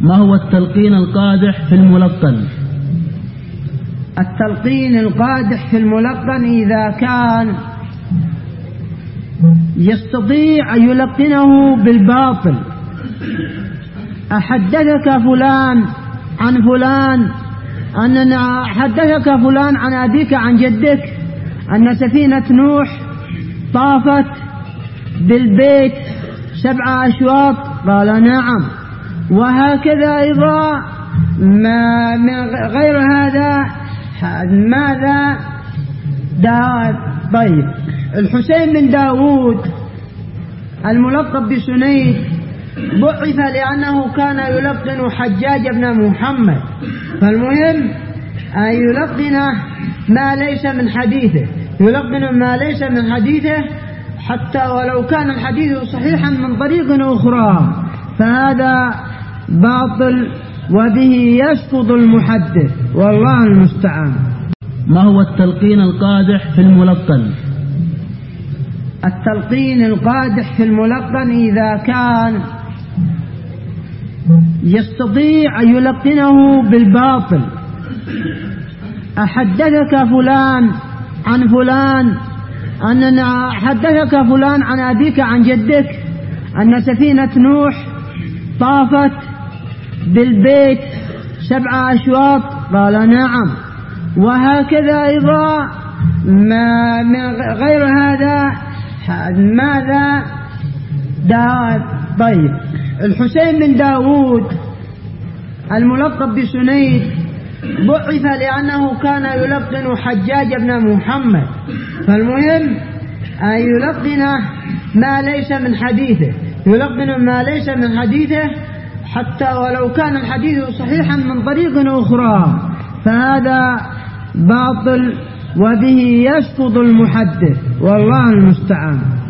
ما هو التلقين القادح في الملقن؟ التلقين القادح في الملقن إذا كان يستطيع أن يلقنه بالباطل. أحدثك فلان عن فلان أننا حدثك فلان عن أبيك عن جدك أن سفينة نوح طافت بالبيت 7 أشواط، قال نعم. وهكذا أيضا ما من غير هذا ماذا طيب الحسين بن داود الملقب بسنيد بعث لأنه كان يلقن حجاج بن محمد، فالمهم أن يلقن ما ليس من حديثه، يلقن ما ليس من حديثه حتى ولو كان الحديث صحيحا من طريق أخرى، فهذا باطل وبه يسقط المحدث، والله المستعان. ما هو التلقين القادح في الملقن؟ التلقين القادح في الملقن إذا كان يستطيع أن يلقنه بالباطل. أحدثك فلان عن فلان أننا حدثك فلان عن أبيك عن جدك أن سفينة نوح طافت بالبيت 7 أشواط، قال نعم. وهكذا أيضا ما من غير هذا ماذا طيب الحسين بن داود الملقب بسنيد بعث لأنه كان يلقن حجاج بن محمد، فالمهم أن يلقن ما ليس من حديثه، يلقن ما ليس من حديثه حتى ولو كان الحديث صحيحا من طريق أخرى، فهذا باطل وبه يسقط المحدث، والله المستعان.